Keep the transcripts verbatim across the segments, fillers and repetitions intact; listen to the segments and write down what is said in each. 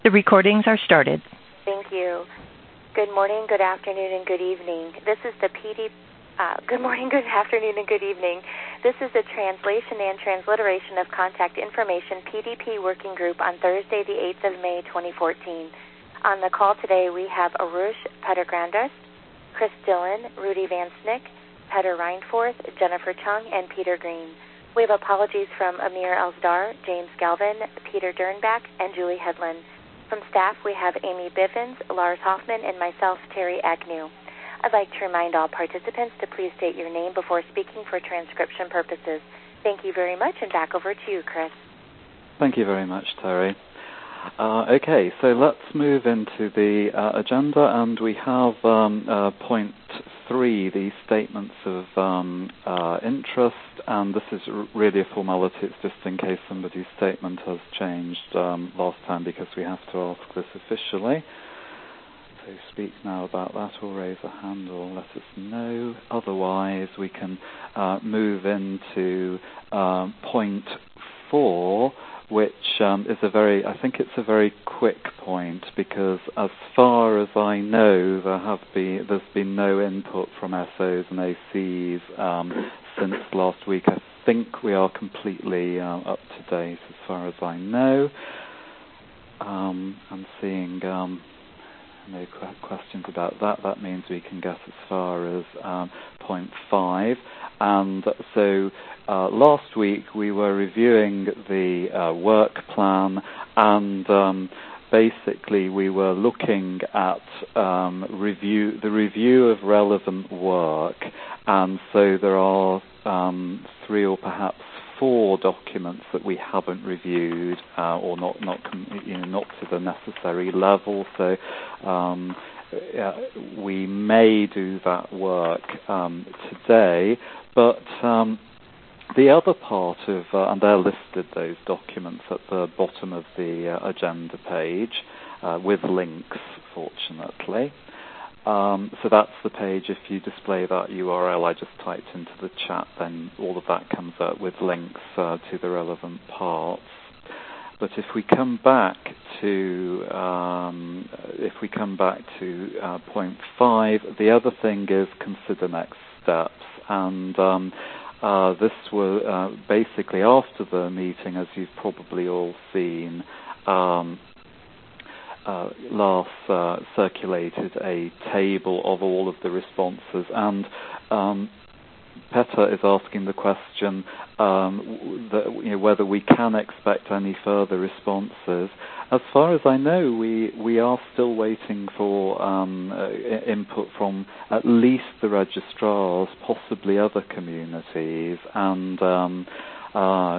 The recordings are started. Thank you. Good morning, good afternoon, and good evening. This is the P D... Uh, good morning, good afternoon, and good evening. This is the Translation and Transliteration of Contact Information P D P Working Group on Thursday, the eighth of May, twenty fourteen. On the call today, we have Arush Pettergrandes, Chris Dillon, Rudy Van Snick, Petter Reinforth, Jennifer Chung, and Peter Green. We have apologies from Amir Elsdar, James Galvin, Peter Dernbach, and Julie Headland. From staff, we have Amy Bivens, Lars Hoffman, and myself, Terry Agnew. I'd like to remind all participants to please state your name before speaking for transcription purposes. Thank you very much, and back over to you, Chris. Thank you very much, Terry. Uh, okay, so let's move into the uh, agenda, and we have um, uh, point three, the statements of um, uh, interest, and this is r- really a formality. It's just in case somebody's statement has changed um, last time, because we have to ask this officially. So speak now about that, or raise a hand, or let us know. Otherwise, we can uh, move into um, point four, which um, is a very, I think it's a very quick point, because as far as I know, there have been, there's been no input from S Os and A Cs um, since last week. I think we are completely uh, up to date as far as I know. Um, I'm seeing um, no qu- questions about that. That means we can get as far as um, point five. And so uh, last week we were reviewing the uh, work plan, and um, basically we were looking at um, review the review of relevant work. And so there are um, three or perhaps four documents that we haven't reviewed, uh, or not not you know, not to the necessary level. So um, uh, we may do that work um, today. But um, the other part of, uh, and they're listed, those documents, at the bottom of the uh, agenda page, uh, with links, fortunately. Um, so that's the page. If you display that U R L I just typed into the chat, then all of that comes up with links uh, to the relevant parts. But if we come back to um, if we come back to uh, point five, the other thing is consider next steps. And um, uh, this was uh, basically after the meeting, as you've probably all seen. Um, Uh, Lars uh, circulated a table of all of the responses, and um, Petter is asking the question um, that, you know, whether we can expect any further responses. As far as I know, we we are still waiting for um, uh, input from at least the registrars, possibly other communities, and um, Uh,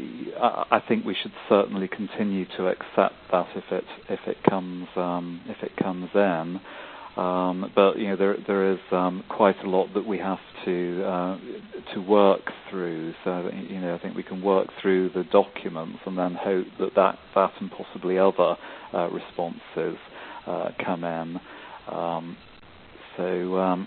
I think we should certainly continue to accept that if it if it comes um, if it comes in. Um, but you know there there is um, quite a lot that we have to uh, to work through. So you know I think we can work through the documents and then hope that that, that and possibly other uh, responses uh, come in. Um, so. Um,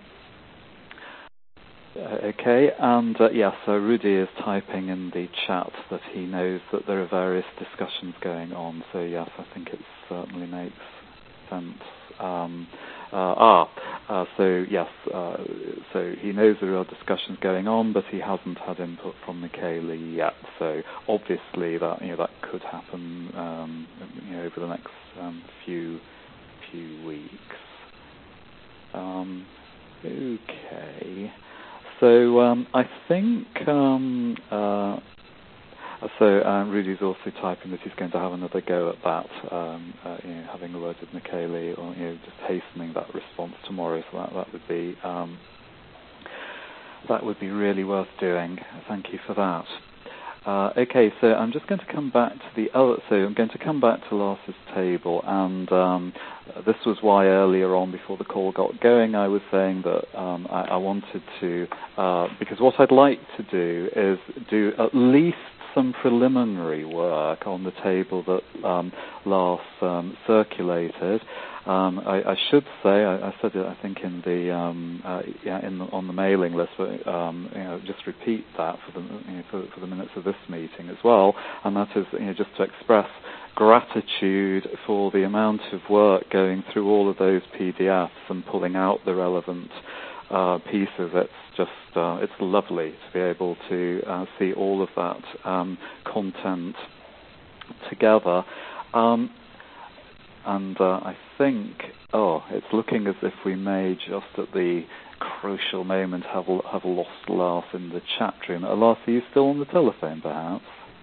Uh, okay, and uh, yes, so Rudy is typing in the chat that he knows that there are various discussions going on. So yes, I think it certainly makes sense. Um, uh, ah, uh, so yes, uh, so he knows there are discussions going on, but he hasn't had input from Michaela yet. So obviously that you know that could happen um, you know, over the next um, few few weeks. Um, okay. So um, I think um, uh, so. Uh, Rudy's also typing that he's going to have another go at that, um, uh, you know, having a word with Michaela, or you know, just hastening that response tomorrow. So that, that would be um, that would be really worth doing. Thank you for that. Uh, okay, so I'm just going to come back to the other. So I'm going to come back to Lars's table, and um, this was why earlier on, before the call got going, I was saying that um, I, I wanted to, uh, because what I'd like to do is do at least some preliminary work on the table that um, Lars um, circulated. Um, I, I should say, I, I said it, I think, in the um, uh, yeah, in the, on the mailing list, but um, you know, just repeat that for the you know, for, for the minutes of this meeting as well, and that is, you know, just to express gratitude for the amount of work going through all of those P D Fs and pulling out the relevant uh, pieces. It's just uh, it's lovely to be able to uh, see all of that um, content together. Um, And uh, I think, oh, it's looking as if we may just at the crucial moment have have lost Lars in the chat room. Uh, Lars, are you still on the telephone, perhaps?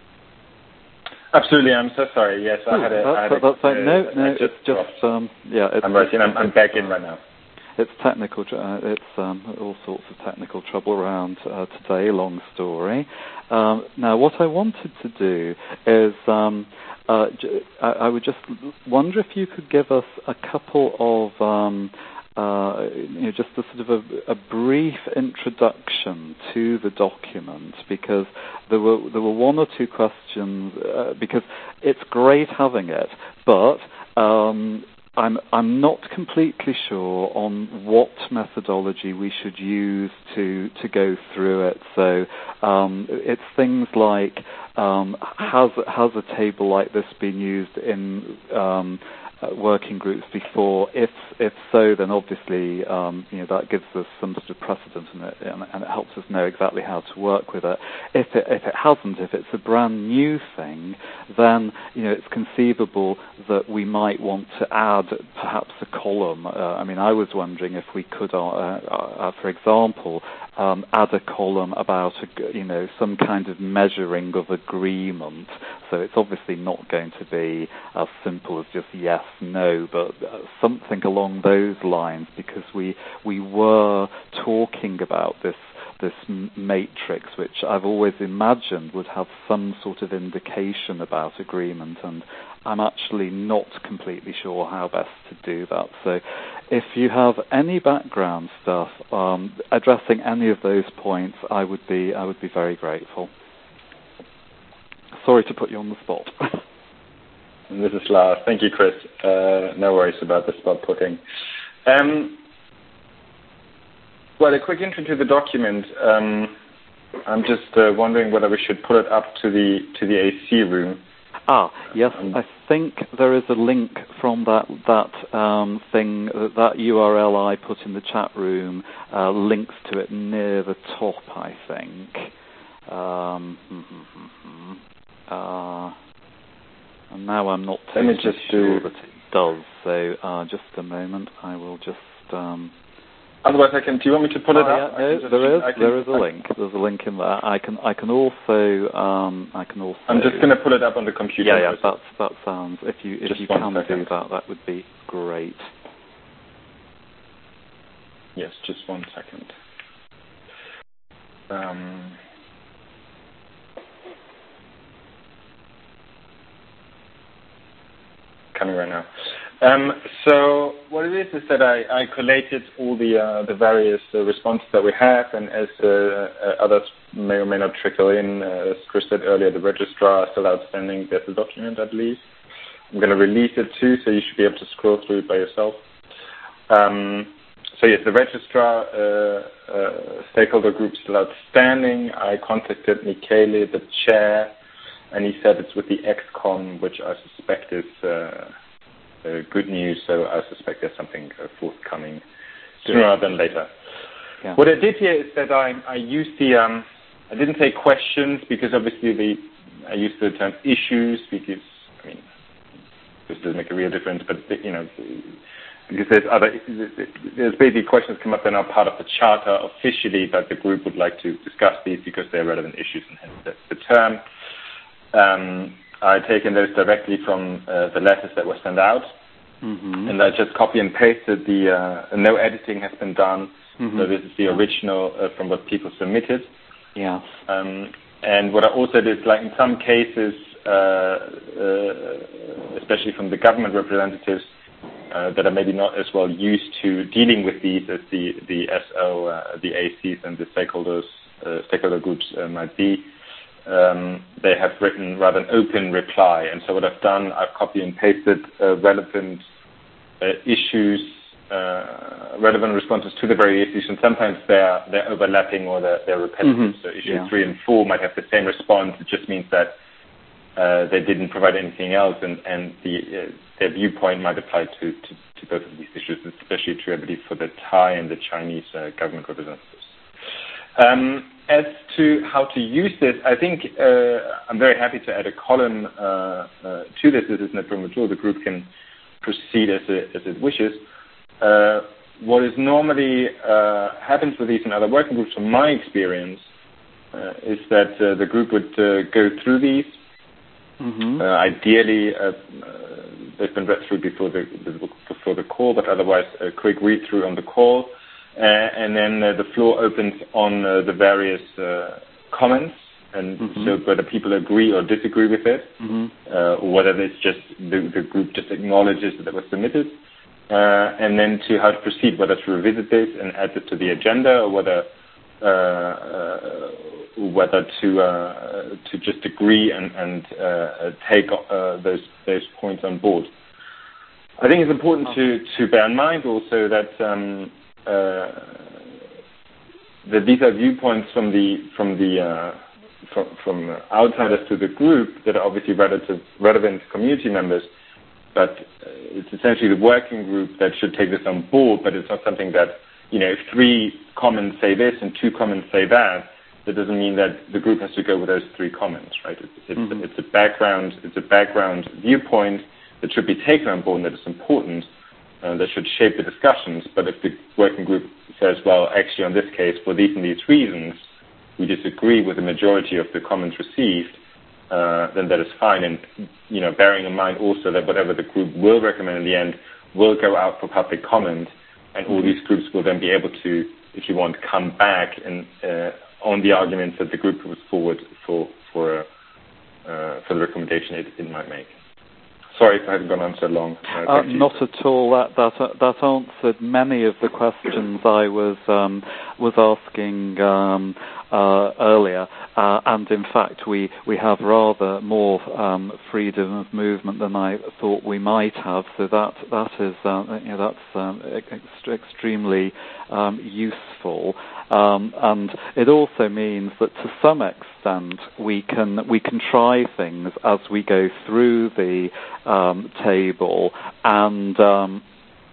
Absolutely, I'm so sorry. Yes, Ooh, I had a... That's, I had a that's fine. uh, No, no, just it's just, um, yeah. It's, I'm right in. I'm, I'm back in right now. It's technical. Uh, it's um, all sorts of technical trouble around uh, today. Long story. Um, now, what I wanted to do is, um, uh, j- I, I would just wonder if you could give us a couple of, um, uh, you know, just a sort of a, a brief introduction to the document, because there were there were one or two questions. Uh, because it's great having it, but um, I'm I'm not completely sure on what methodology we should use to to go through it. So um, it's things like um, has has a table like this been used in um, uh, working groups before? If if so, then obviously um, you know, that gives us some sort of precedent, and it, and, and it helps us know exactly how to work with it. If it if it hasn't, if it's a brand new thing, then you know, it's conceivable that we might want to add perhaps a column. Uh, I mean, I was wondering if we could, uh, uh, for example, um, add a column about a, you know, some kind of measuring of agreement. So it's obviously not going to be as simple as just yes, no, but uh, something along those lines, because we we were talking about this this matrix, which I've always imagined would have some sort of indication about agreement, and I'm actually not completely sure how best to do that. So if you have any background stuff um, addressing any of those points, I would be I would be very grateful. Sorry to put you on the spot. This is Lars. Thank you, Chris. Uh, no worries about the spot putting. Um, well, a quick intro to the document. Um, I'm just uh, wondering whether we should put it up to the to the A C room. Ah, yes, um, I think there is a link from that that um, thing, that U R L I put in the chat room, uh, links to it near the top, I think. Um, uh, and now I'm not totally just sure do... that it does, so uh, just a moment, I will just... Um, Otherwise, I can. Do you want me to pull oh, it up? Yeah, no, just, there is. can, there is a link. There's a link in there. I can. I can also. Um, I can also. I'm just going to pull it up on the computer. Yeah, yeah. That's, that sounds. If you if just you can second. do that, that would be great. Yes, just one second. Um, coming right now. Um, so what it is is that I, I collated all the uh, the various uh, responses that we have, and as uh, uh, others may or may not trickle in, uh, as Chris said earlier, the registrar is still outstanding. There's a document, I believe. I'm going to release it too, so you should be able to scroll through it by yourself. Um, so yes, the registrar uh, uh, stakeholder group is still outstanding. I contacted Michele, the chair, and he said it's with the X COM, which I suspect is uh, uh, good news. So I suspect there's something uh, forthcoming sooner rather than later. Yeah. What I did here is that I, I used the, um, I didn't say questions, because obviously the, I used the term issues, because, I mean, this doesn't make a real difference, but, you know, because there's other, there's basically questions come up that are part of the charter officially, but the group would like to discuss these because they're relevant issues, and hence the, the term. Um, I've taken those directly from uh, the letters that were sent out, mm-hmm. and I just copy and pasted the, uh, no editing has been done, mm-hmm. so this is the original uh, from what people submitted. Yeah. Um, and what I also did is, like in some cases, uh, uh, especially from the government representatives, uh, that are maybe not as well used to dealing with these as the, the S O, uh, the A Cs and the stakeholders, uh, stakeholder groups uh, might be, um, they have written rather an open reply. And so what I've done, I've copied and pasted uh, relevant uh, issues, uh, relevant responses to the various issues, and sometimes they're they're overlapping or they're, they're repetitive. Mm-hmm. So issue yeah. three and four might have the same response. It just means that uh, they didn't provide anything else, and and the uh, their viewpoint might apply to, to, to both of these issues. It's especially true, I believe, for the Thai and the Chinese uh, government representatives. Um, as to how to use this, I think uh, I'm very happy to add a column uh, uh, to this. This is not premature. The group can proceed as it, as it wishes. Uh, what is normally uh, happens with these and other working groups, from my experience, uh, is that uh, the group would uh, go through these. Mm-hmm. Uh, ideally, uh, uh, they've been read through before the, the before the call, but otherwise a quick read through on the call. Uh, and then uh, the floor opens on uh, the various uh, comments, and mm-hmm. so whether people agree or disagree with it, mm-hmm. uh, or whether it's just the, the group just acknowledges that it was submitted, uh, and then to how to proceed, whether to revisit this and add it to the agenda, or whether uh, uh, whether to uh, to just agree and, and uh, take uh, those those points on board. I think it's important oh. to, to bear in mind also that. Um, Uh, that these are viewpoints from the from the uh, from, from outsiders to the group that are obviously relative, relevant to community members, but uh, it's essentially the working group that should take this on board. But it's not something that, you know, if three comments say this and two comments say that, that doesn't mean that the group has to go with those three comments, right? It's, it's, mm-hmm. it's a background it's a background viewpoint that should be taken on board and that is important. Uh, that should shape the discussions, but if the working group says, well, actually on this case, for these and these reasons, we disagree with the majority of the comments received, uh, then that is fine. And, you know, bearing in mind also that whatever the group will recommend in the end will go out for public comment, and all these groups will then be able to, if you want, come back and uh, on the arguments that the group was forward for for uh, for the recommendation it, it might make. Sorry if I haven't gone on so long. Uh, uh, not at all. That that uh, that answered many of the questions I was um, was asking um, uh, earlier, uh, and in fact, we, we have rather more um, freedom of movement than I thought we might have. So that that is uh, you know that's um, ex- extremely um, useful. Um, and it also means that to some extent we can we can try things as we go through the um, table and um,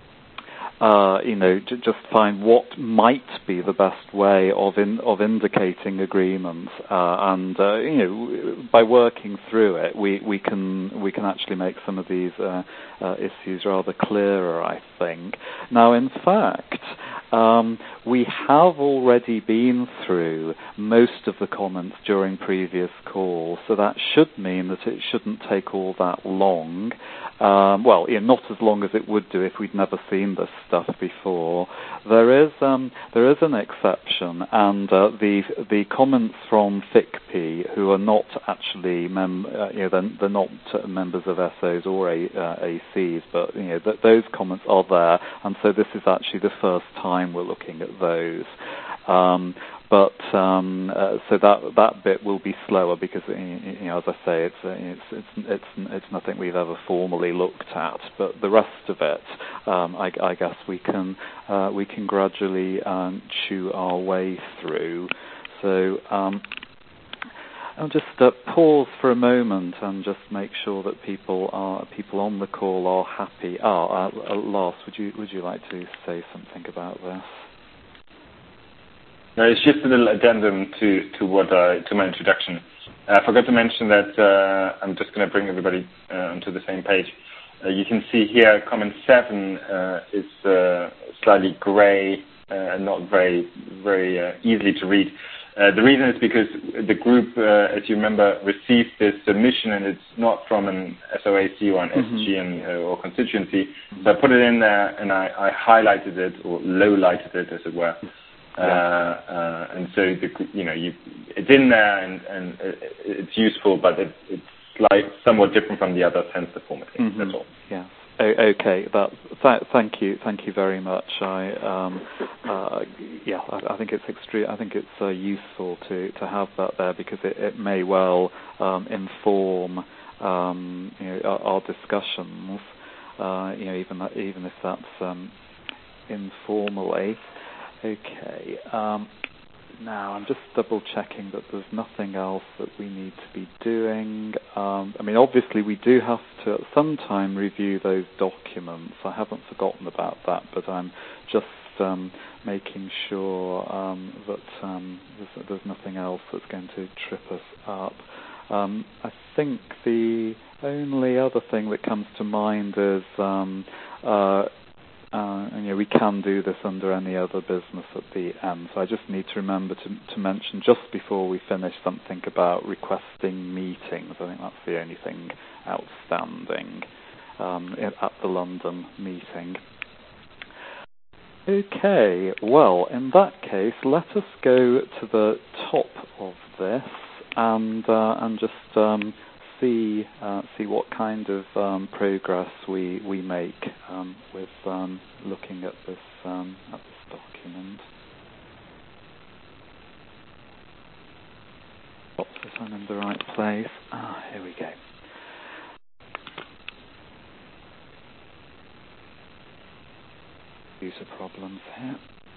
uh, you know j- just find what might be the best way of in, of indicating agreements, uh, and uh, you know by working through it we, we can we can actually make some of these uh, uh, issues rather clearer, I think. Now, in fact, Um, we have already been through most of the comments during previous calls, so that should mean that it shouldn't take all that long. Um, well, yeah, not as long as it would do if we'd never seen this stuff before. There is um, there is an exception, and uh, the the comments from F I C P, who are not actually mem- uh, you know they're, they're not members of S Os or A, uh, A Cs, but you know th- those comments are there, and so this is actually the first time we're looking at those. Um, but um, uh, so that that bit will be slower because, you know, as I say, it's it's it's it's, it's nothing we've ever formally looked at. But the rest of it, um, I, I guess we can uh, we can gradually um, chew our way through. So um, I'll just uh, pause for a moment and just make sure that people are people on the call are happy. Ah, uh, Lars, would you would you like to say something about this? No, it's just a little addendum to, to what I, to my introduction. I forgot to mention that uh, I'm just going to bring everybody uh, onto the same page. Uh, you can see here comment seven uh, is uh, slightly grey, uh, not very very uh, easy to read. Uh, the reason is because the group, uh, as you remember, received this submission, and it's not from an S O A C or an mm-hmm. S G N uh, or constituency. Mm-hmm. So I put it in there, and I, I highlighted it or low-lighted it, as it were. Yeah. Uh, uh, and so, the, you know, you, it's in there, and, and it, it's useful, but it, it's like somewhat different from the other sensor formatting. Mm-hmm. That's all. Yeah. Okay, that's th- thank you, thank you very much. I, um, uh, yeah, I, I think it's extreme. I think it's uh, useful to, to have that there because it, it may well um, inform um, you know, our, our discussions. Uh, you know, even even if that's um, informally. Okay. Um, Now, I'm just double-checking that there's nothing else that we need to be doing. Um, I mean, obviously, we do have to at some time review those documents. I haven't forgotten about that, but I'm just um, making sure um, that um, there's, there's nothing else that's going to trip us up. Um, I think the only other thing that comes to mind is um, uh, Uh, and, you know, we can do this under any other business at the end. So I just need to remember to, to mention just before we finish something about requesting meetings. I think that's the only thing outstanding um, at the London meeting. Okay, well, in that case, let us go to the top of this and uh, and just um, see uh, see what kind of um, progress we we make um, with um, looking at this um, at this document. Oops, if I'm in the right place. Ah, here we go. User problems here.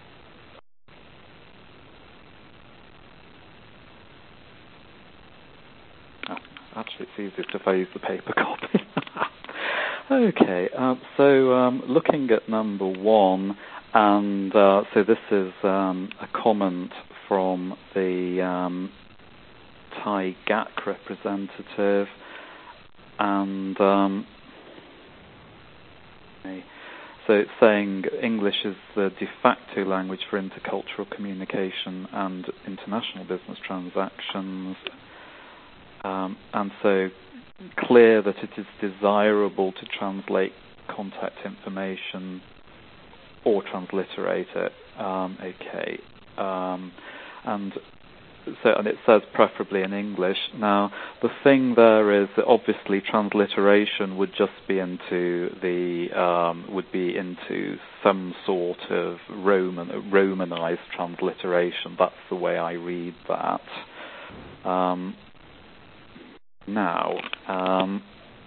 Oh, actually, it's easiest if I use the paper copy. Okay, uh, so um, looking at number one, and uh, so this is um, a comment from the um, Thai G A C representative, and um, okay, so it's saying English is the de facto language for intercultural communication and international business transactions. Um, and so clear that it is desirable to translate contact information or transliterate it. Um, okay. Um, and so, and it says preferably in English. Now, the thing there is that obviously transliteration would just be into the um, would be into some sort of Roman Romanized transliteration. That's the way I read that. Um, Now, um,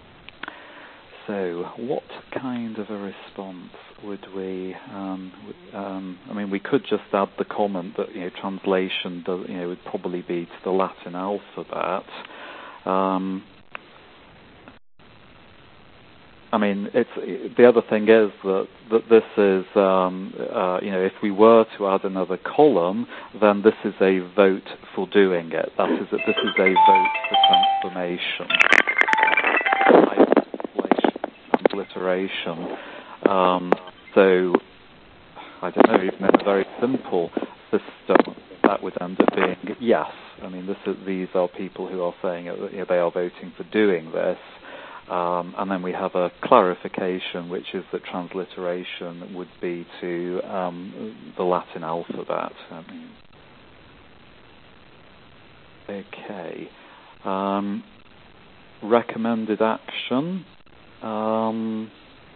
so what kind of a response would we? Um, would, um, I mean, we could just add the comment that you know translation does, you know would probably be to the Latin alphabet. Um, I mean, it's the other thing is that that this is um, uh, you know if we were to add another column, then this is a vote for doing it. That is, that this is a vote for transformation, transliteration. Um, so I don't know, even in a very simple system, that would end up being yes. I mean, this is, these are people who are saying that you know, they are voting for doing this. Um, and then we have a clarification, which is that transliteration would be to um, the Latin alphabet. I mean, okay. Um, recommended action. Um,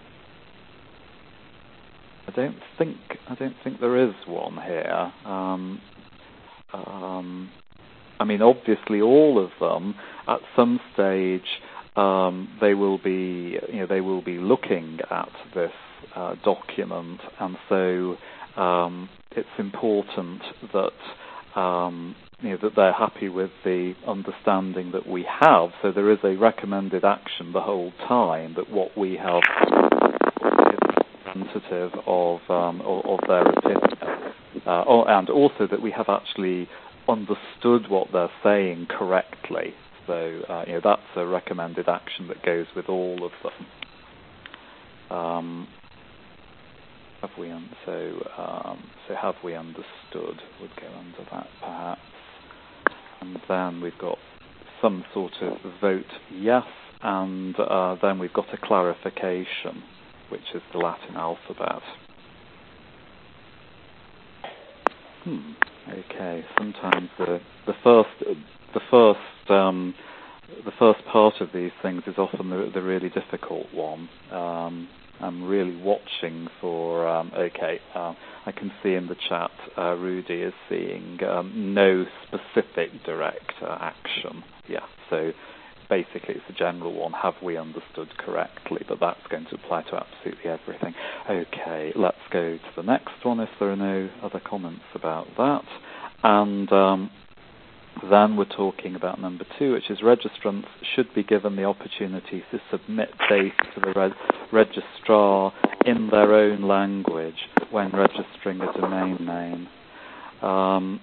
I don't think I don't think there is one here. Um, um, I mean, obviously, all of them at some stage. Um, they will be, you know, they will be looking at this uh, document, and so um, it's important that um, you know that they're happy with the understanding that we have. So there is a recommended action the whole time that what we have is representative of um, of, of their opinion, uh, oh, and also that we have actually understood what they're saying correctly. So uh, you know that's a recommended action that goes with all of them. Um, have we un- so um, so have we understood would go under that perhaps, and then we've got some sort of vote yes, and uh, then we've got a clarification, which is the Latin alphabet. Hmm. Okay. Sometimes the the first the first um, the first part of these things is often the, the really difficult one. Um, I'm really watching for, um, okay, uh, I can see in the chat uh, Rudy is seeing um, no specific direct uh, action. Yeah, so basically it's a general one, have we understood correctly, but that's going to apply to absolutely everything. Okay, let's go to the next one if there are no other comments about that. And um, then we're talking about number two, which is registrants should be given the opportunity to submit data to the re- registrar in their own language when registering a domain name. Um,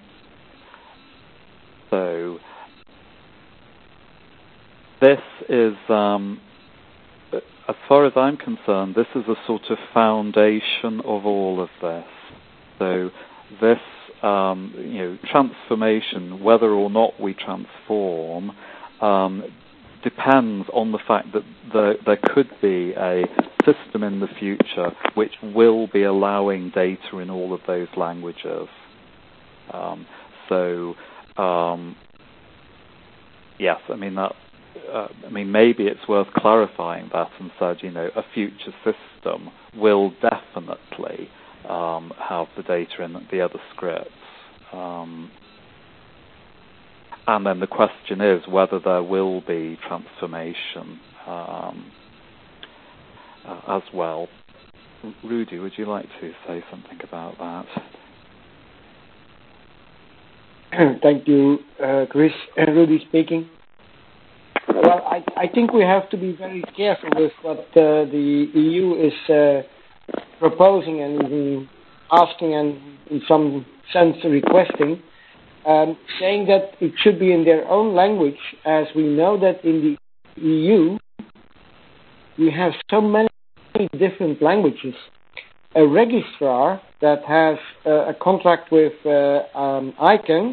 so this is, um, as far as I'm concerned, this is a sort of foundation of all of this. So this, um, you know, transformation, whether or not we transform, um, depends on the fact that the, there could be a system in the future which will be allowing data in all of those languages. Um, so, um, yes, I mean that. Uh, I mean, maybe it's worth clarifying that and said, you know, a future system will definitely um, have the data in the other scripts. Um, and then the question is whether there will be transformation um, uh, as well. Rudy, would you like to say something about that? Thank you, uh, Chris. Uh, Rudy speaking. Well, I, I think we have to be very careful with what uh, the E U is uh, proposing and even asking and in some sense requesting, um, saying that it should be in their own language, as we know that in the E U we have so many different languages. A registrar that has uh, a contract with uh, um, ICANN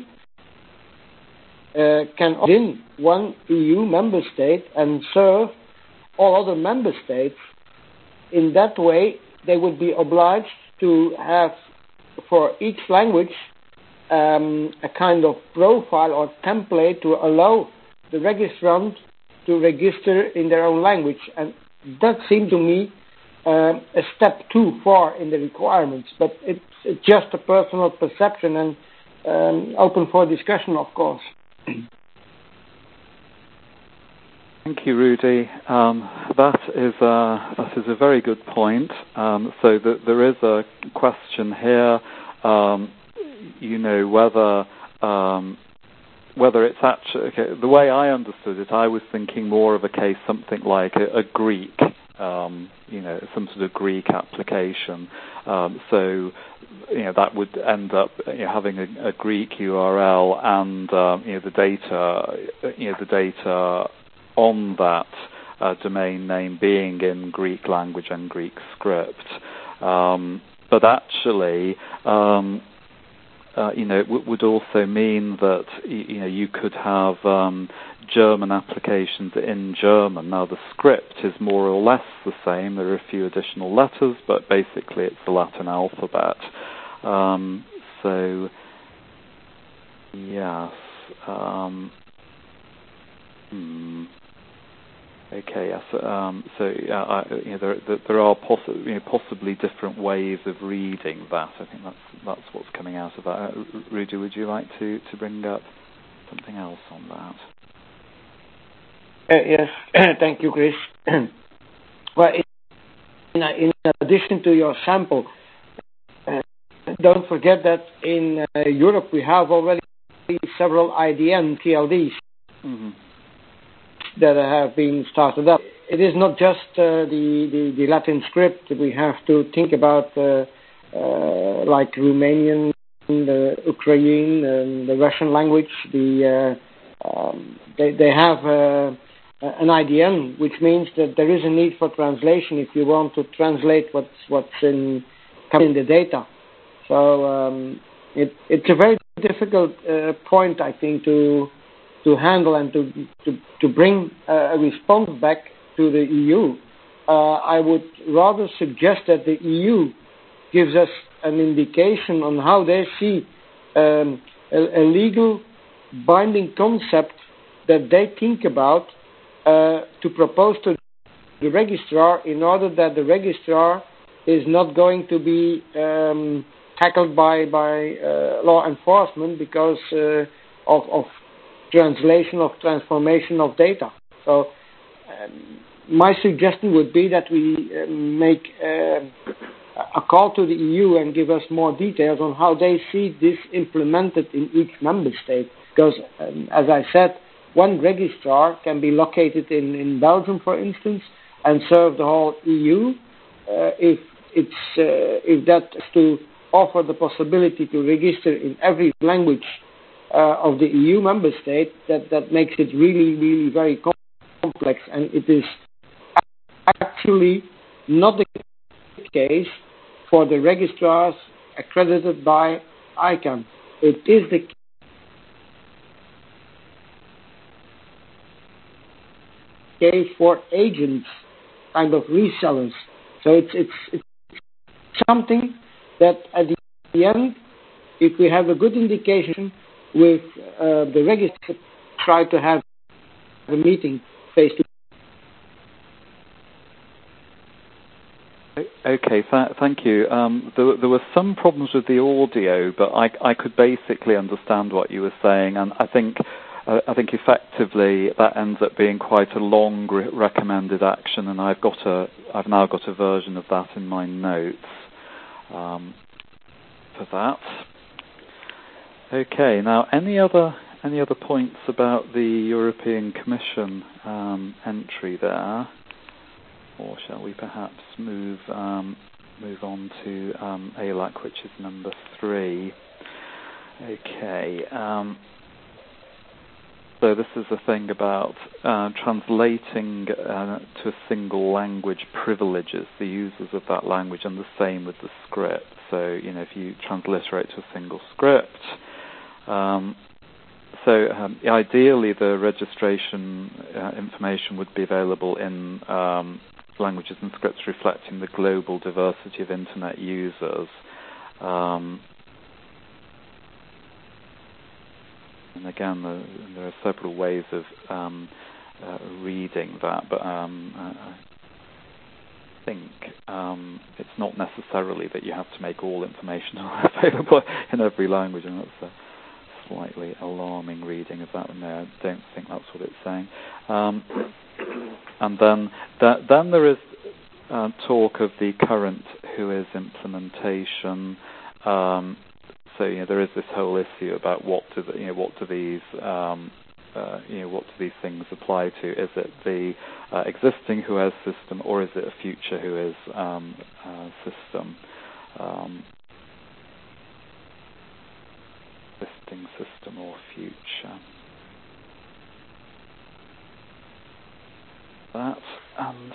Uh, can in one E U member state and serve all other member states. In that way, they would be obliged to have for each language um, a kind of profile or template to allow the registrant to register in their own language. And that seemed to me uh, a step too far in the requirements. But it's just a personal perception and um, open for discussion, of course. Thank you, Rudy. Um, that is a, that is a very good point. Um, so the, there is a question here, um, you know, whether um, whether it's actually, okay, the way I understood it, I was thinking more of a case something like a, a Greek, um, you know, some sort of Greek application. Um, so, you know, that would end up you know, having a, a Greek U R L and um, you know the data, you know, the data on that uh, domain name being in Greek language and Greek script. Um, but actually, um, uh, you know, it w- would also mean that you know you could have um, German applications in German. Now the script is more or less the same. There are a few additional letters, but basically it's the Latin alphabet. Um, so, yes. Um, hmm. Okay, yes. Um, so, uh, I, you know, there, there are possi- you know, possibly different ways of reading that. I think that's that's what's coming out of that. Uh, Rudy, would you like to, to bring up something else on that? Uh, yes, thank you, Chris. Well, in, in addition to your sample, uh, don't forget that in uh, Europe we have already several I D N T L Ds mm-hmm. that have been started up. It is not just uh, the, the, the Latin script. We have to think about uh, uh, like Romanian, the Ukrainian, and the Russian language. The uh, um, they, they have uh, an I D N, which means that there is a need for translation if you want to translate what's what's in in the data. So um, it, it's a very difficult uh, point, I think, to to handle and to to, to bring uh, a response back to the E U. Uh, I would rather suggest that the E U gives us an indication on how they see um, a, a legal binding concept that they think about uh, to propose to the registrar in order that the registrar is not going to be um, tackled by, by uh, law enforcement because uh, of, of translation, of transformation of data. So um, my suggestion would be that we uh, make uh, a call to the E U and give us more details on how they see this implemented in each member state. Because, um, as I said, one registrar can be located in, in Belgium, for instance, and serve the whole E U. Uh, if it's uh, if that is to offer the possibility to register in every language uh, of the E U member state, that, that makes it really, really very complex. And it is actually not the case for the registrars accredited by I C A N. It is the case for agents, kind of resellers. So it's, it's, it's something that at the end, if we have a good indication with uh, the registrar, try to have a meeting face to face. Okay, th- thank you. Um, there, there were some problems with the audio, but I, I could basically understand what you were saying, and I think uh, I think effectively that ends up being quite a long re- recommended action, and I've got a I've now got a version of that in my notes um, for that. Okay, now any other any other points about the European Commission um, entry there? Or shall we perhaps move um, move on to um, A L A C, which is number three? Okay. Um, so this is the thing about uh, translating uh, to a single language privileges the users of that language, and the same with the script. So, you know, if you transliterate to a single script, um, so um, ideally the registration uh, information would be available in um, languages and scripts reflecting the global diversity of Internet users. Um, and again, the, there are several ways of um, uh, reading that, but um, I think um, it's not necessarily that you have to make all information available in every language, and that's a slightly alarming reading of that. No, I don't think that's what it's saying. Um, and then that, then there is uh, talk of the current W H O I S implementation. Um, so you know there is this whole issue about what do the, you know what do these um, uh, you know what do these things apply to? Is it the uh, existing W H O I S system, or is it a future W H O I S um, uh, system? Um, existing system or future. That and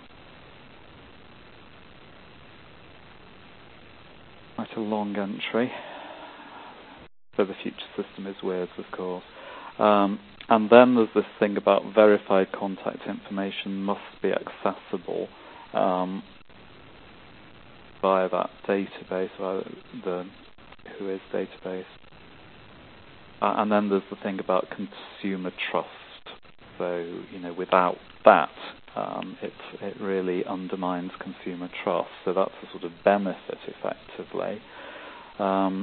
quite a long entry. So the future system is W H O I S, of course. Um, and then there's this thing about verified contact information must be accessible um, via that database, via the W H O I S database. Uh, and then there's the thing about consumer trust. So, you know, without that, um, it it really undermines consumer trust. So that's a sort of benefit, effectively. Um,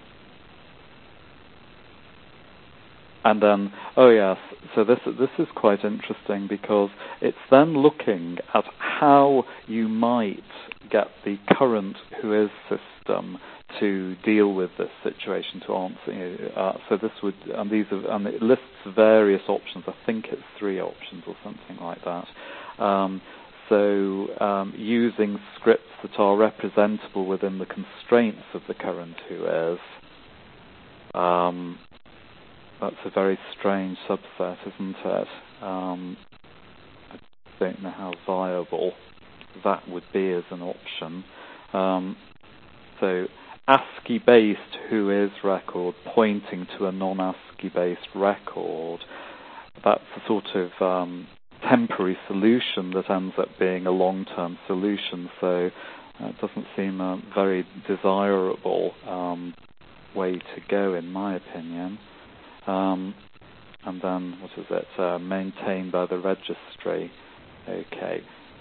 and then, oh yes, so this this is quite interesting because it's then looking at how you might get the current W H O I S system to deal with this situation, to answer. You know, uh, so this would, and these are, and it lists various options. I think it's three options or something like that. Um, so um, using scripts that are representable within the constraints of the current W H O I S. Um, that's a very strange subset, isn't it? Um, I don't know how viable that would be as an option. Um, so ASCII-based W H O I S record pointing to a non-ASCII-based record, that's a sort of um, temporary solution that ends up being a long-term solution. So uh, it doesn't seem a very desirable um, way to go, in my opinion. Um, and then, what is it? Uh, maintained by the registry. Okay.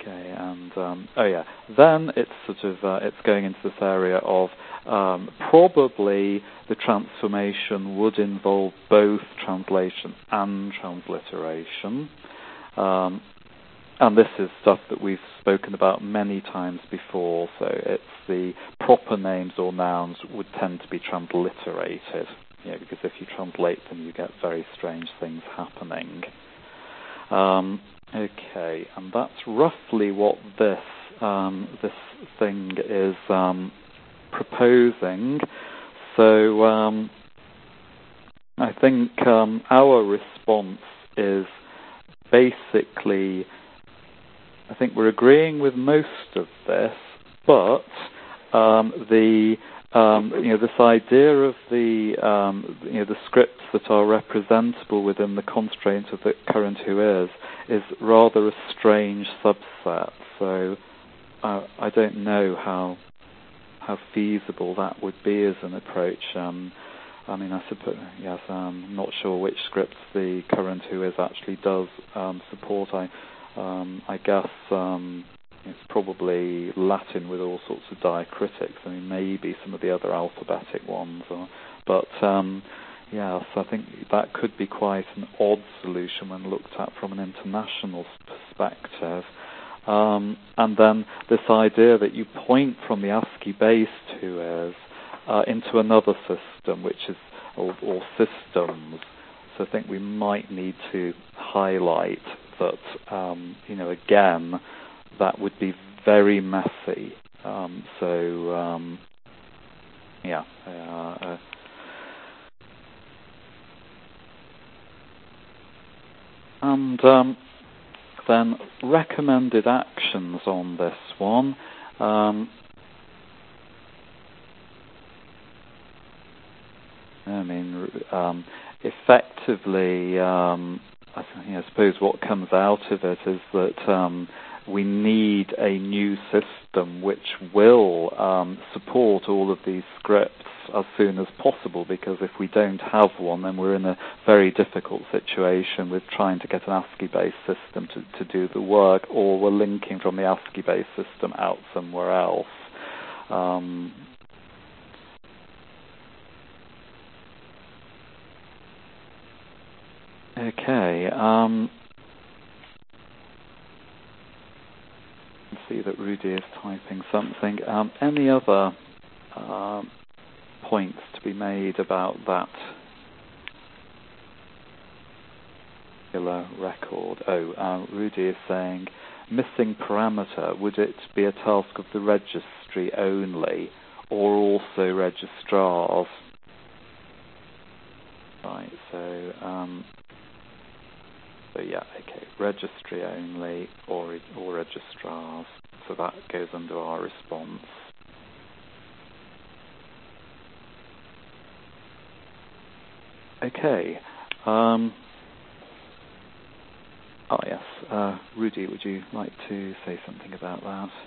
Okay, and um, oh yeah, then it's sort of uh, it's going into this area of um, probably the transformation would involve both translation and transliteration, um, and this is stuff that we've spoken about many times before. So it's the proper names or nouns would tend to be transliterated, you know, because if you translate them, you get very strange things happening. Um, Okay, and that's roughly what this um, this thing is um, proposing. So um, I think um, our response is basically, I think we're agreeing with most of this, but um, the Um, you know, this idea of the um, you know the scripts that are representable within the constraint of the current who is is rather a strange subset. So uh, I don't know how how feasible that would be as an approach. Um, I mean, I suppose yes. I'm not sure which scripts the current who is actually does um, support. I um, I guess. Um, It's probably Latin with all sorts of diacritics. I mean, maybe some of the other alphabetic ones. Are, but, um, yes, I think that could be quite an odd solution when looked at from an international perspective. Um, and then this idea that you point from the ASCII base to is uh, into another system, which is, or, or systems. So I think we might need to highlight that, um, you know, again, that would be very messy. Um, so, um, yeah. Uh, uh, and um, then recommended actions on this one. Um, I mean, um, effectively, um, I, think, I suppose what comes out of it is that um, we need a new system which will um, support all of these scripts as soon as possible, because if we don't have one, then we're in a very difficult situation with trying to get an ASCII-based system to, to do the work, or we're linking from the ASCII-based system out somewhere else. Um, okay. Um, see that Rudy is typing something. Um, any other uh, points to be made about that particular record? Oh, uh, Rudy is saying, missing parameter, would it be a task of the registry only, or also registrars? Right, so, um, so yeah, okay, registry only, or, or registrars. So that goes under our response. Okay. Um, oh, yes. Uh, Rudy, would you like to say something about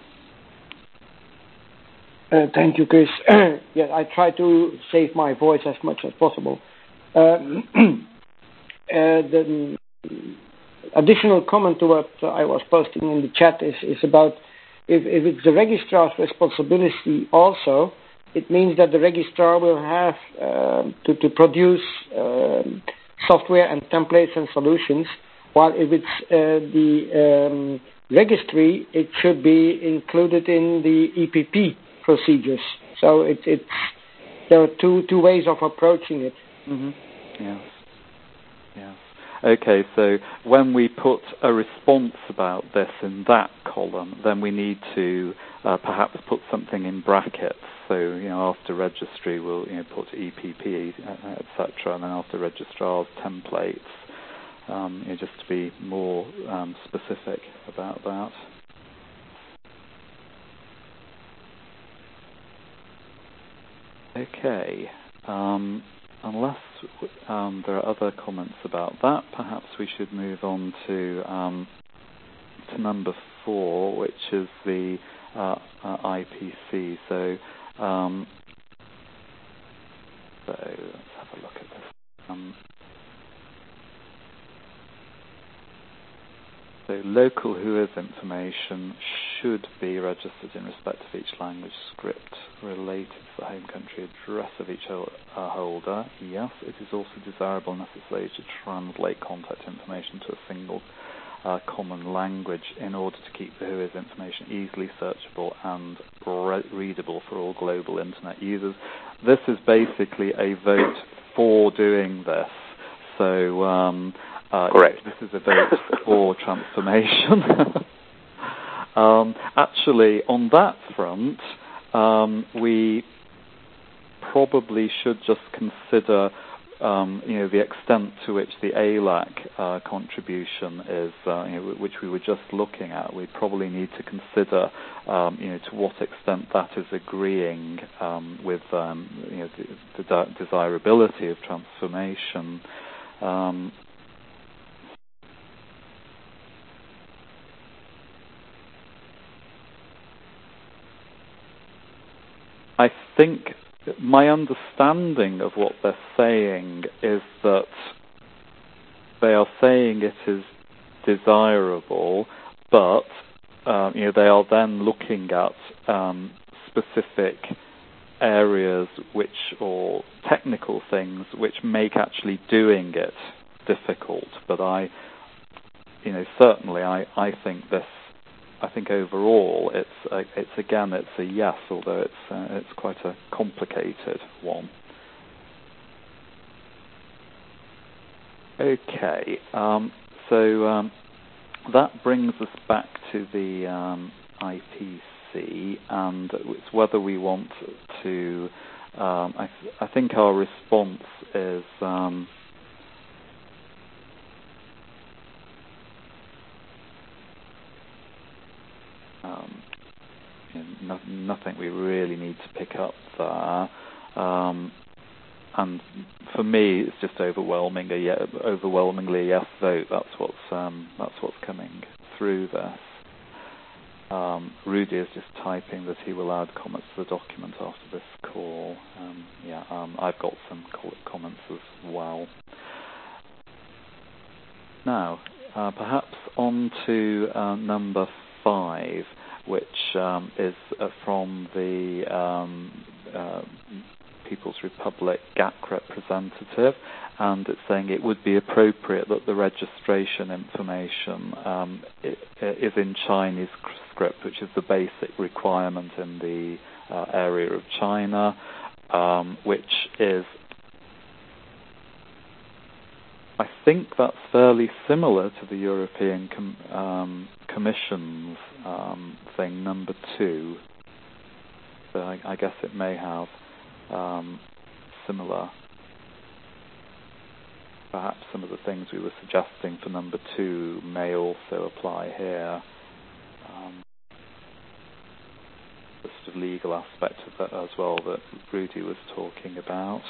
that? Uh, thank you, Chris. Yes, I try to save my voice as much as possible. Um, uh, the additional comment to what I was posting in the chat is, is about if, if it's the registrar's responsibility also, it means that the registrar will have um, to, to produce um, software and templates and solutions, while if it's uh, the um, registry, it should be included in the E P P procedures. So it, it's, there are two, two ways of approaching it. Mm-hmm. Yes. Yes. Okay, so when we put a response about this in that column, then we need to uh, perhaps put something in brackets. So, you know, after registry, we'll you know put E P P, et cetera, and then after registrars, templates, um, you know, just to be more um, specific about that. Okay. Um, Unless um, there are other comments about that, perhaps we should move on to um, to number four, which is the uh, uh, I P C. So, um, so let's have a look at this. Um, So local Who Is information should be registered in respect of each language script related to the home country address of each holder. Yes, it is also desirable necessarily to translate contact information to a single uh, common language in order to keep the Who Is information easily searchable and re- readable for all global internet users. This is basically a vote for doing this. So um, uh, Correct. This is a vote for transformation. um, actually, on that front, um, we probably should just consider, um, you know, the extent to which the A L A C uh, contribution is, uh, you know, which we were just looking at. We probably need to consider, um, you know, to what extent that is agreeing um, with, um, you know, the, the de- desirability of transformation. Um, I think my understanding of what they're saying is that they are saying it is desirable, but um, you know, they are then looking at um, specific areas which, or technical things which make actually doing it difficult. But I, you know, certainly I, I think this. I think overall, it's a, it's again, it's a yes, although it's uh, it's quite a complicated one. Okay, um, so um, that brings us back to the um, I P C, and it's whether we want to. Um, I, th- I think our response is. Um, Um, you know, no, nothing we really need to pick up there, um, and for me, it's just overwhelming a ye- overwhelmingly a yes vote. That's what's um, that's what's coming through this. Um, Rudy is just typing that he will add comments to the document after this call. Um, yeah, um, I've got some comments as well. Now, uh, perhaps on to uh, number five, which um, is uh, from the um, uh, People's Republic G A C representative, and it's saying it would be appropriate that the registration information um, is in Chinese script, which is the basic requirement in the uh, area of China, um, which is, I think that's fairly similar to the European com- um, Commission's um, thing, number two. So I, I guess it may have um, similar, perhaps some of the things we were suggesting for number two may also apply here. Um, the sort of legal aspect of that as well that Rudy was talking about.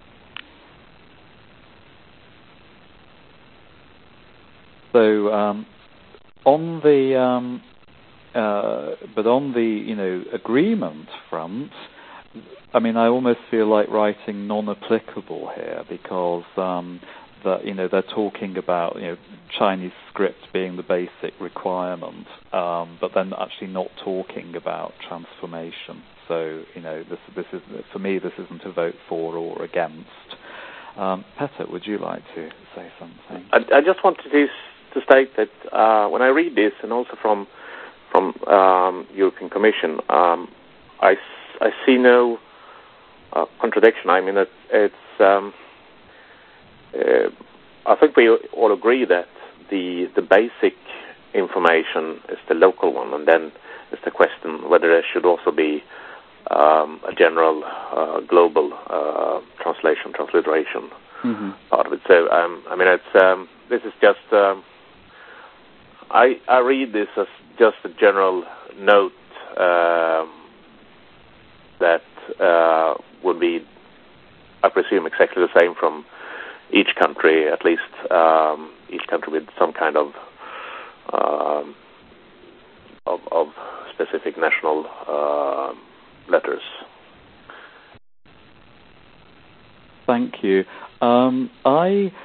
So um, on the um, uh, but on the you know agreement front, I mean I almost feel like writing non-applicable here because um, that you know they're talking about you know Chinese script being the basic requirement, um, but then actually not talking about transformation. So you know this this is for me this isn't a vote for or against. Um, Petter, would you like to say something? I, I just wanted to. to state that uh, when I read this, and also from from um, European Commission, um, I, I see no uh, contradiction. I mean, it, it's. Um, uh, I think we all agree that the the basic information is the local one, and then it's the question whether there should also be um, a general uh, global uh, translation, transliteration mm-hmm. part of it. So, um, I mean, it's um, this is just. Um, I, I read this as just a general note um, that uh, would be, I presume, exactly the same from each country, at least um, each country with some kind of um, of, of specific national uh, letters. Thank you. Um, I.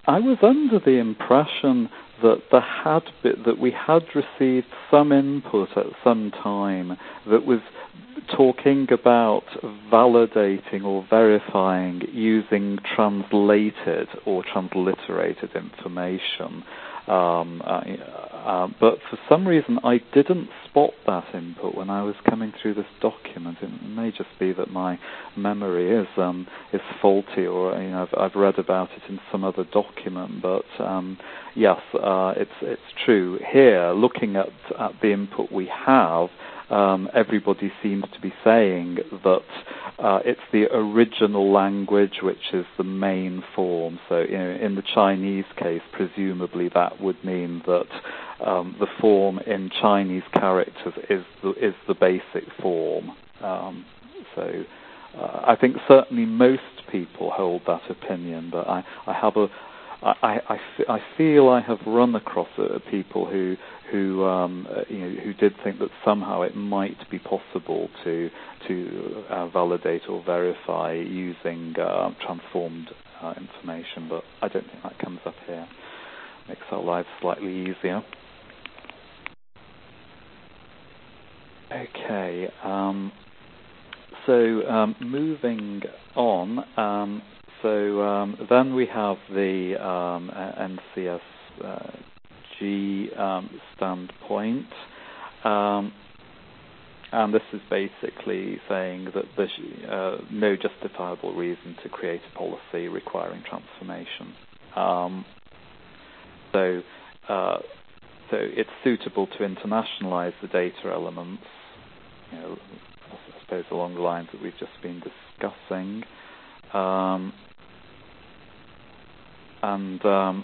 I was under the impression that there had been, that we had received some input at some time that was talking about validating or verifying using translated or transliterated information. Um, uh, uh, but for some reason, I didn't spot that input when I was coming through this document. It may just be that my memory is um, is faulty, or you know, I've, I've read about it in some other document. But um, yes, uh, it's it's true here. Looking at at the input we have, um, everybody seems to be saying that uh, it's the original language which is the main form. So, you know, in the Chinese case, presumably that would mean that um, the form in Chinese characters is the, is the basic form. Um, so, uh, I think certainly most people hold that opinion, but I, I have a I, I, I feel I have run across uh, people who who um, uh, you know who did think that somehow it might be possible to to uh, validate or verify using uh, transformed uh, information, but I don't think that comes up here. Makes our lives slightly easier. Okay. Um, so um, moving on. Um, So um, then we have the um, N C S G um, standpoint, um, and this is basically saying that there's uh, no justifiable reason to create a policy requiring transformation. Um, so, uh, so it's suitable to internationalize the data elements, you know, I suppose along the lines that we've just been discussing. Um, and um,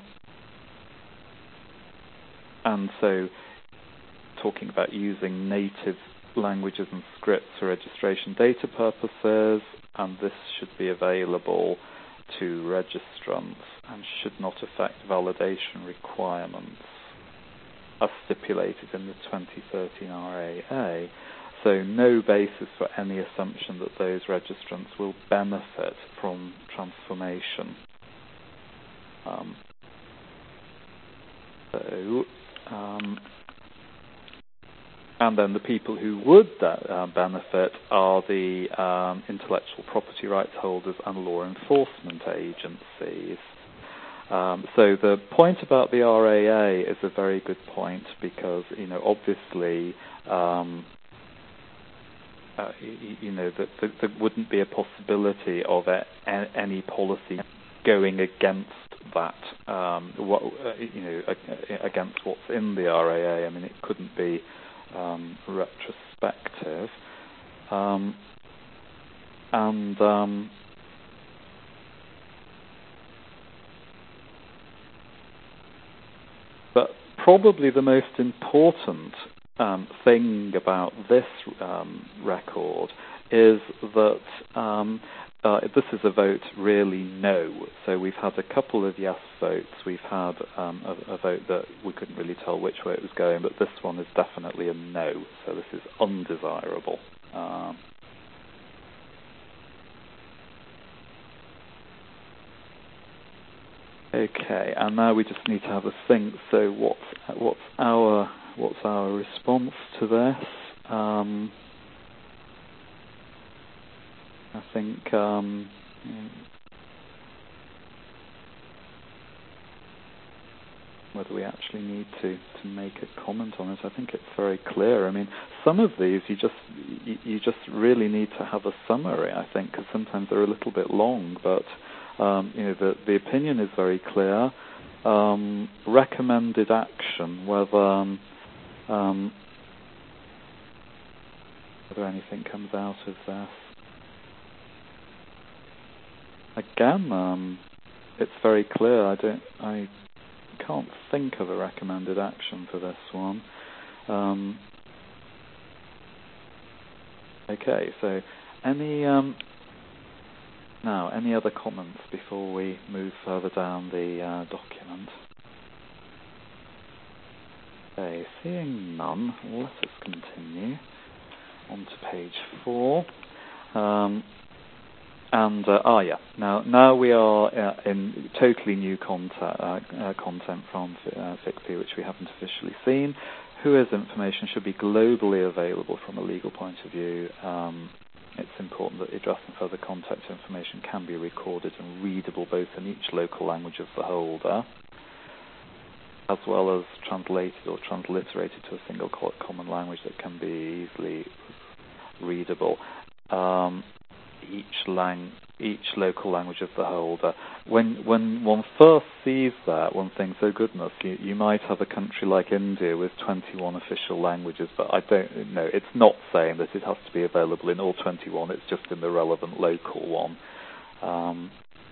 and so talking about using native languages and scripts for registration data purposes, and this should be available to registrants and should not affect validation requirements as stipulated in the twenty thirteen R A A. So no basis for any assumption that those registrants will benefit from transformation. Um, so, um, and then the people who would uh, benefit are the um, intellectual property rights holders and law enforcement agencies. Um, so the point about the R A A is a very good point because, you know, obviously, um, uh, you, you know, that, that there wouldn't be a possibility of a, a, any policy going against that, um, what, uh, you know, against what's in the R A A. I mean, it couldn't be um, retrospective, um, and um, but probably the most important um, thing about this um, record is that. Um, Uh, this is a vote really no. So we've had a couple of yes votes. We've had um, a, a vote that we couldn't really tell which way it was going, but this one is definitely a no. So this is undesirable. Um, okay, and now we just need to have a think. So what's what's our what's our response to this? Um, I think. Um, whether we actually need to, to make a comment on it, I think it's very clear. I mean, some of these you just you, you just really need to have a summary, I think, because sometimes they're a little bit long. But um, you know, the the opinion is very clear. Um, recommended action, whether um, um, whether anything comes out of this. Again, um, it's very clear. I don't. I can't think of a recommended action for this one. Um, okay, so any um, now any other comments before we move further down the uh, document? Okay, seeing none, let us continue on to page four. Um, and uh, ah yeah, now now we are uh, in totally new content, uh, uh, content from uh, F I C P I, which we haven't officially seen. Who is information should be globally available from a legal point of view. Um, it's important that the address and further contact information can be recorded and readable both in each local language of the holder, as well as translated or transliterated to a single common language that can be easily readable. Um, each lang- each local language of the holder. When when one first sees that, one thinks, oh goodness, you, you might have a country like India with twenty-one official languages, but I don't know. It's not saying that it has to be available in all twenty-one. It's just in the relevant local one. Um,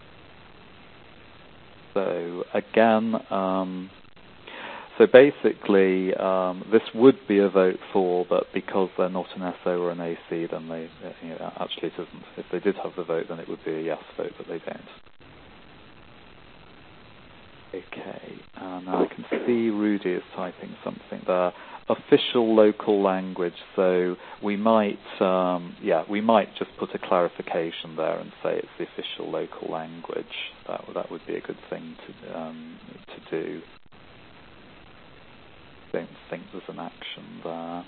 so again. Um, So basically, um, this would be a vote for, but because they're not an S O or an A C, then they you know, actually it isn't. If they did have the vote, then it would be a yes vote, but they don't. Okay, uh, now I can see Rudy is typing something there. Official local language. So we might, um, yeah, we might just put a clarification there and say it's the official local language. That that would be a good thing to um, to do. Don't think there's an action there.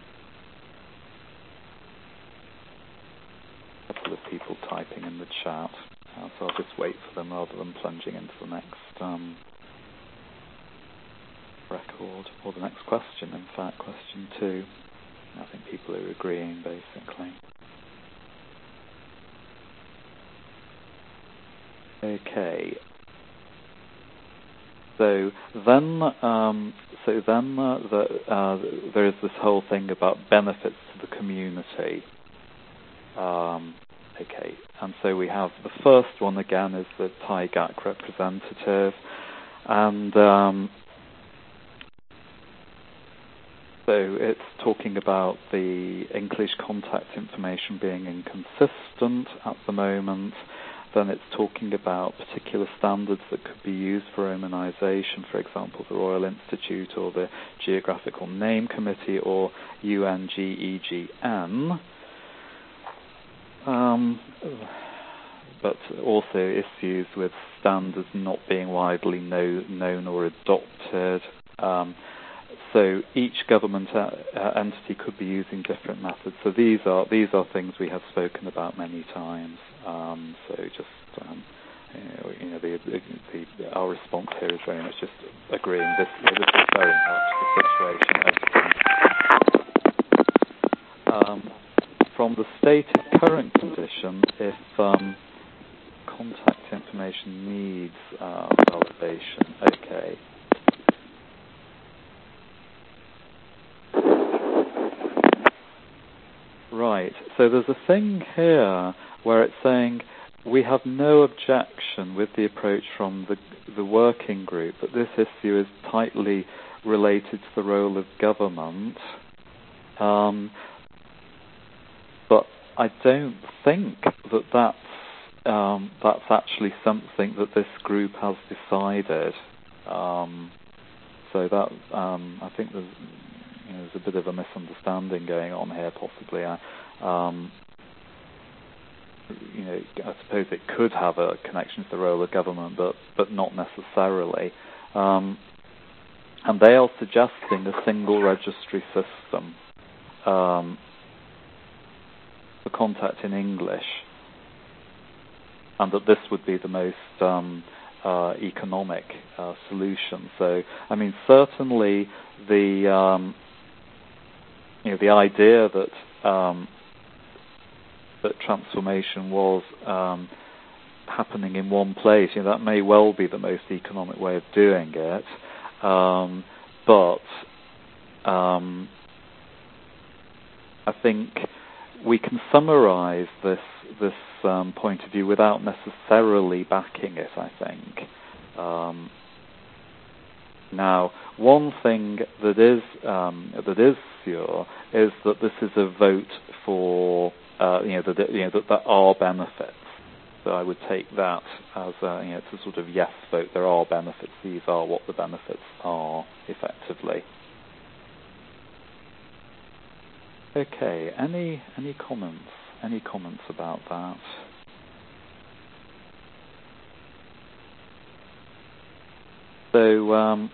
A couple of people typing in the chat, uh, so I'll just wait for them rather than plunging into the next um, record, or the next question, in fact, question two. I think people are agreeing, basically. Okay. So then, um, so then uh, the, uh, there is this whole thing about benefits to the community. Um, okay, and so we have the first one again is the Thai G A C representative, and um, so it's talking about the English contact information being inconsistent at the moment. Then it's talking about particular standards that could be used for romanization, for example, the Royal Institute or the Geographical Name Committee or U N G E G N. Um, but also issues with standards not being widely know, known or adopted. Um, so each government uh, uh, entity could be using different methods. So these are these are things we have spoken about many times. Um, so just um, you know, you know the, the, the, our response here is very much just agreeing this. You know, this is very much the situation. Um, from the stated current condition, if um, contact information needs uh, validation, okay. Right, so there's a thing here where it's saying we have no objection with the approach from the, the working group, but this issue is tightly related to the role of government. Um, but I don't think that that's, um, that's actually something that this group has decided. Um, so that um, I think there's, you know, there's a bit of a misunderstanding going on here, possibly. I, um, you know, I suppose it could have a connection to the role of government, but but not necessarily. Um, and they are suggesting a single registry system um, for contact in English, and that this would be the most um, uh, economic uh, solution. So, I mean, certainly the um, you know the idea that um, that transformation was um, happening in one place, you know, that may well be the most economic way of doing it, um, but um, I think we can summarize this this um, point of view without necessarily backing it, I think. Um, now, one thing that is um, that is sure is that this is a vote for uh, you know that you know that there are benefits. So I would take that as a, you know, it's a sort of yes vote. There are benefits. These are what the benefits are, effectively. Okay. Any any comments? Any comments about that? so um,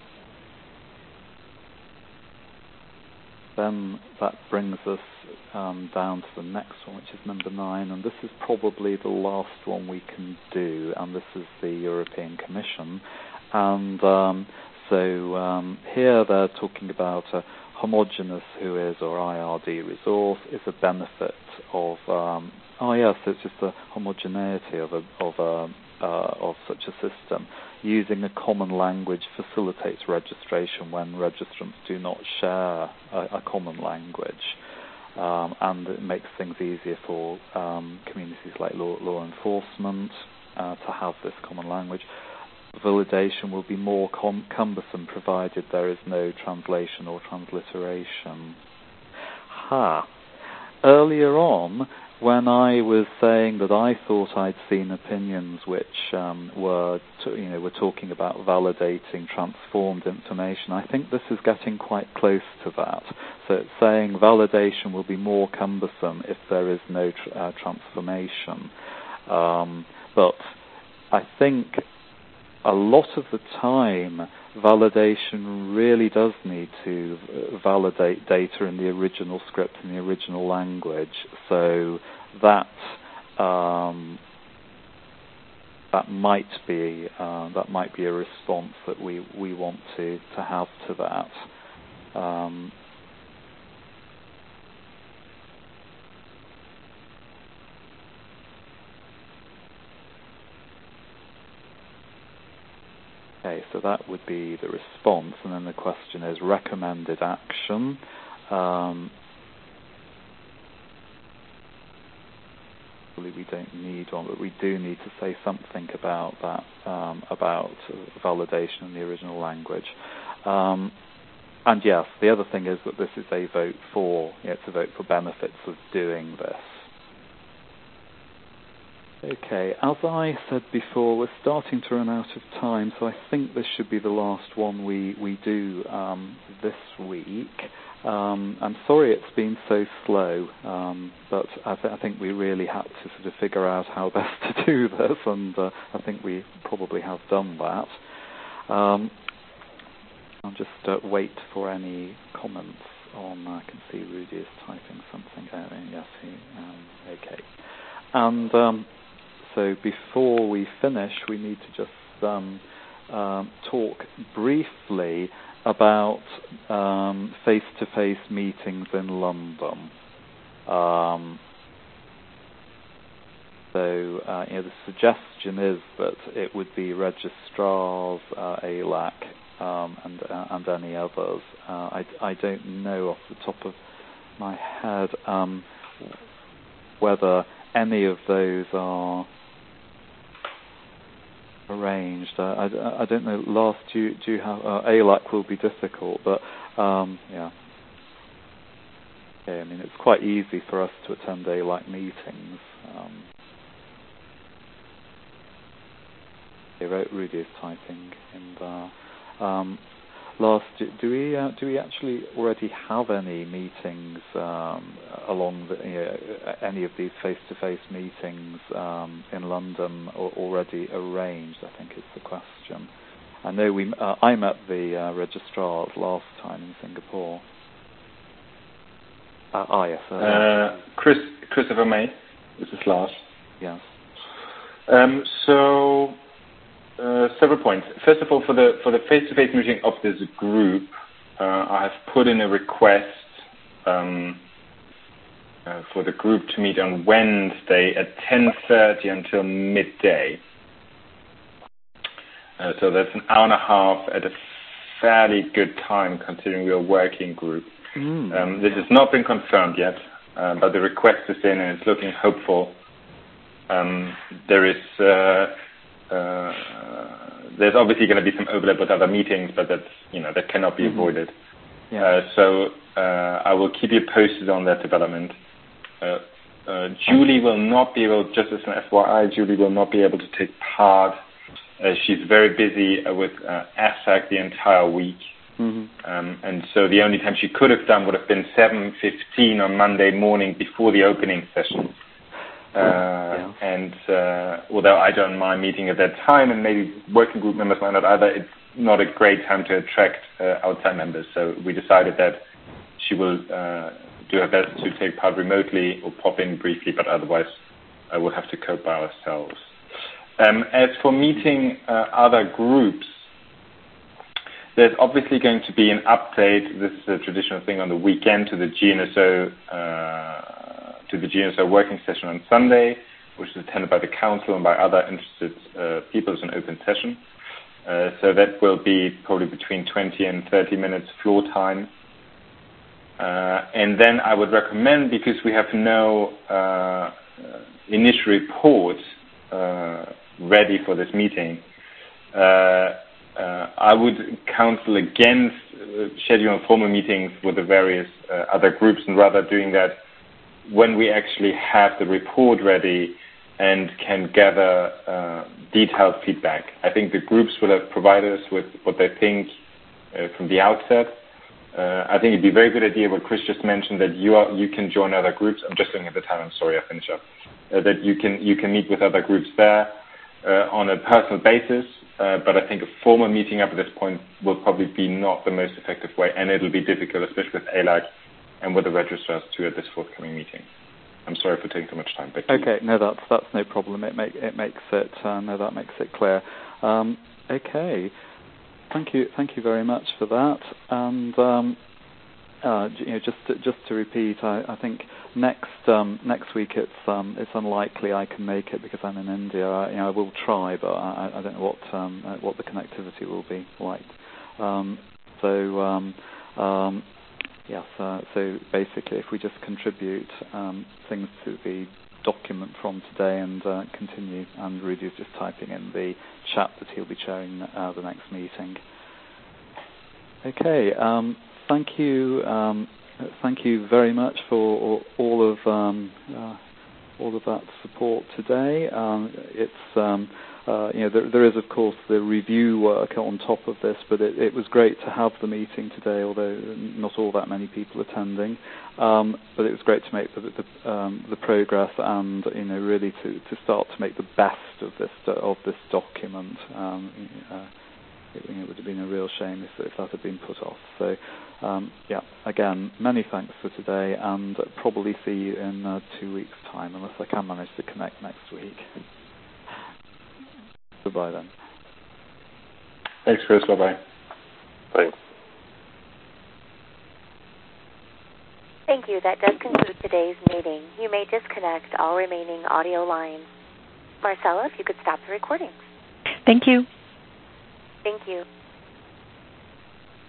then that brings us um, down to the next one, which is number nine, and this is probably the last one we can do, and this is the European Commission. And um, so um, here they're talking about a homogeneous W H O I S or I R D resource is a benefit of, um, oh yes, it's just the homogeneity of a, of a Uh, of such a system. Using a common language facilitates registration when registrants do not share a, a common language, um, and it makes things easier for um, communities like law, law enforcement uh, to have this common language. Validation will be more com- cumbersome provided there is no translation or transliteration. Ha! Earlier on, when I was saying that I thought I'd seen opinions which um, were, t- you know, were talking about validating transformed information, I think this is getting quite close to that. So it's saying validation will be more cumbersome if there is no tr- uh, transformation. Um, but I think a lot of the time, validation really does need to validate data in the original script, in the original language. So that um, that might be uh, that might be a response that we, we want to, to have to that. Um, Okay, so that would be the response, and then the question is recommended action. Um, we don't need one, but we do need to say something about that, um, about validation in the original language. Um, and yes, the other thing is that this is a vote for, you know, it's a vote for benefits of doing this. Okay, as I said before, we're starting to run out of time, so I think this should be the last one we, we do um, this week. Um, I'm sorry it's been so slow, um, but I, th- I think we really had to sort of figure out how best to do this, and uh, I think we probably have done that. Um, I'll just uh, wait for any comments on, I can see Rudy is typing something out. Yes, he, um, okay. And um, so before we finish, we need to just um, um, talk briefly about um, face-to-face meetings in London. Um, so uh, you know, the suggestion is that it would be registrars, uh, A L A C, um, and, uh, and any others. Uh, I, I don't know off the top of my head um, whether any of those are arranged. Uh, I, I don't know. Last, do you, do you have uh, A L A C will be difficult, but um, yeah. Okay, I mean, it's quite easy for us to attend A L A C meetings. Um, okay, Rudy is typing in there. Um, Last, do we uh, do we actually already have any meetings um, along the, you know, any of these face-to-face meetings um, in London or already arranged? I think is the question. I know we. Uh, I met the uh, registrars last time in Singapore. Uh, ah, yes. Uh, uh, Chris, Christopher May. This is Lars. Yes. Um, so. Uh, several points. First of all, for the for the face-to-face meeting of this group, uh, I have put in a request um, uh, for the group to meet on Wednesday at ten thirty until midday. Uh, so that's an hour and a half at a fairly good time, considering we're a working group. Mm. Um, this has not been confirmed yet, uh, but the request is in and it's looking hopeful. Um, there is. Uh, Uh, there's obviously going to be some overlap with other meetings, but that's, you know, that cannot be mm-hmm. avoided. Yeah. Uh, so uh, I will keep you posted on that development. Uh, uh, Julie will not be able, just as an F Y I, Julie will not be able to take part. Uh, she's very busy uh, with uh, A S A C the entire week. Mm-hmm. Um, and so the only time she could have done would have been seven fifteen on Monday morning before the opening session. Uh, yeah. And uh, although I don't mind meeting at that time, and maybe working group members might not either, it's not a great time to attract uh, outside members. So we decided that she will uh, do her best to take part remotely or pop in briefly, but otherwise uh, we'll have to cope by ourselves. Um, as for meeting uh, other groups, there's obviously going to be an update. This is a traditional thing on the weekend to the G N S O uh, to the G N S O working session on Sunday, which is attended by the council and by other interested uh, people as an open session. Uh, so that will be probably between twenty and thirty minutes floor time. Uh, and then I would recommend, because we have no uh, initial report uh, ready for this meeting, uh, uh, I would counsel against uh, scheduling formal meetings with the various uh, other groups, and rather doing that when we actually have the report ready and can gather uh, detailed feedback. I think the groups will have provided us with what they think uh, from the outset. Uh, I think it'd be a very good idea what Chris just mentioned, that you are, you can join other groups. I'm just looking at the time. I'm sorry, I finish up. Uh, that you can you can meet with other groups there uh, on a personal basis. Uh, but I think a formal meeting up at this point will probably be not the most effective way, and it'll be difficult, especially with A L A C and with the registrars too at this forthcoming meeting. I'm sorry for taking so much time. Back to okay, you. no, that's that's no problem. It make it makes it uh, no, that makes it clear. Um, okay. Thank you, thank you very much for that. And um, uh, you know, just to, just to repeat, I, I think next um, next week it's um, it's unlikely I can make it because I'm in India. I, you know, I will try, but I, I don't know what um, uh, what the connectivity will be like. Um, so um, um, yes, uh, so basically, if we just contribute um, things to the document from today and uh, continue, and Rudy is just typing in the chat that he'll be chairing uh, the next meeting. Okay, um, thank you, um, thank you very much for all of um, uh, all of that support today. Um, it's um, uh, you know there, there is of course the review work on top of this, but it, it was great to have the meeting today, although not all that many people attending. Um, but it was great to make the the, um, the progress, and you know really to, to start to make the best of this of this document. Um, uh, it, it would have been a real shame if, if that had been put off. So um, yeah, again, many thanks for today, and probably see you in uh, two weeks' time, unless I can manage to connect next week. Goodbye then. Thanks, Chris. Bye-bye. Thanks. Thank you. That does conclude today's meeting. You may disconnect all remaining audio lines. Marcella, if you could stop the recordings. Thank you. Thank you.